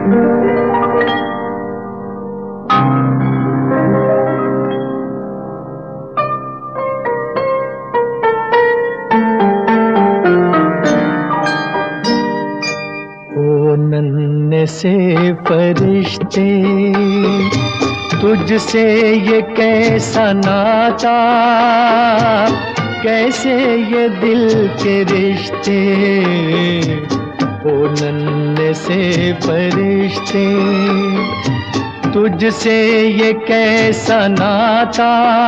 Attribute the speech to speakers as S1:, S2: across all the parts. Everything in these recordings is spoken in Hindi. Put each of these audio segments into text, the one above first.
S1: नन्हे से फरिश्ते तुझसे ये कैसा नाता, कैसे ये दिल के रिश्ते। ओ नन्हे से फरिश्ते तुझसे ये कैसा नाता,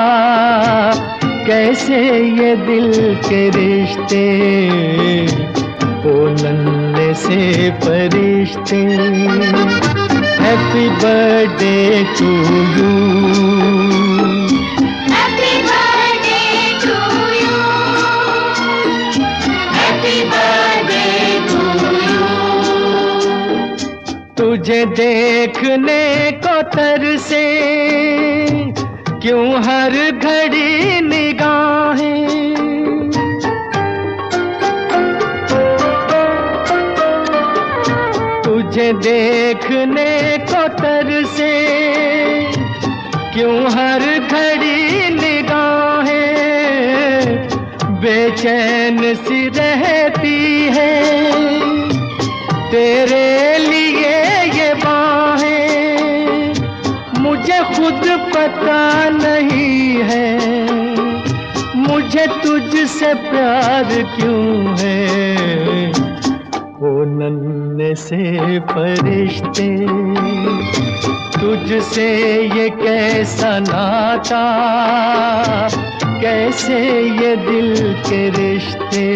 S1: कैसे ये दिल के रिश्ते। ओ नन्हे से फरिश्ते happy birthday to you,
S2: happy birthday to you, happy birthday to you.
S1: तुझे देखने को तरसे क्यों हर घड़ी निगाहें, तुझे देखने को तरसे क्यों हर घड़ी निगाहें। बेचैन सी रहती है तेरे लिए ये बाहें, मुझे खुद पता नहीं है मुझे तुझसे प्यार क्यों है। ओ नन्हे से फरिश्ते तुझसे ये कैसा नाता, कैसे ये दिल के रिश्ते।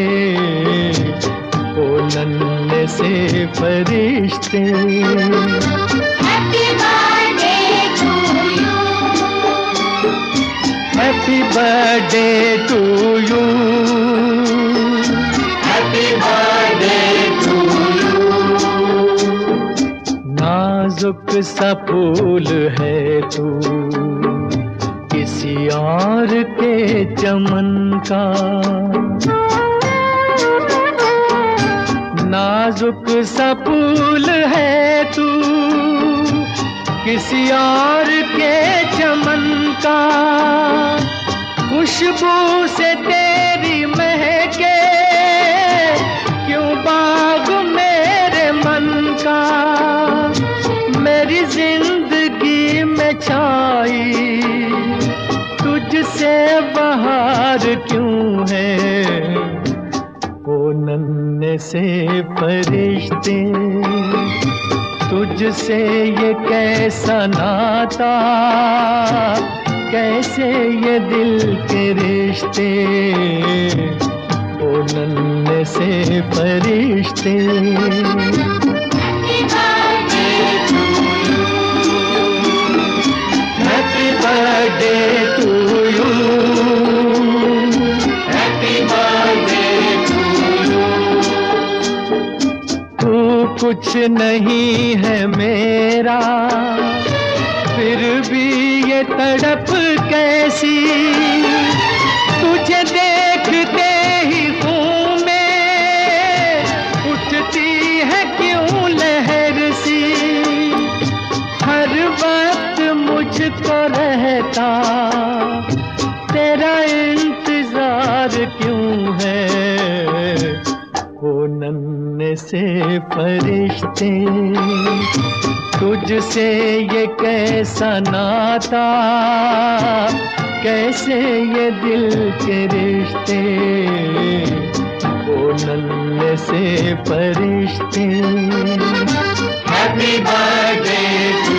S1: ओ नन्हे से फरिश्ते
S2: happy birthday to you,
S1: happy birthday to you,
S2: happy birthday to you.
S1: नाजुक सा फूल है तू किसी और के चमन का, नाजुक सा फूल है तू किसी और के चमन का। खुशबू से तेरी महके क्यों बाग मेरे मन का। मेरी जिंदगी में छाई तुझसे बहार क्यों है। ओ नन्हे से फरिश्ते तुझसे ये कैसा नाता, कैसे ये दिल के रिश्ते। ओ नन्हे से फरिश्ते
S2: happy birthday to you,
S1: happy birthday to you,
S2: happy birthday to you.
S1: तू कुछ नहीं है मेरा फिर भी ये तड़प कैसी। तुझे देखते ही खून में उठती है क्यों लहर सी। हर वक्त मुझको रहता तेरा इंतजार क्यों है। ओ नन्हे से फरिश्ते तुझसे ये कैसा नाता, कैसे ये दिल के रिश्ते। ओ नन्हे से फरिश्ते
S2: हैप्पी बर्थडे टू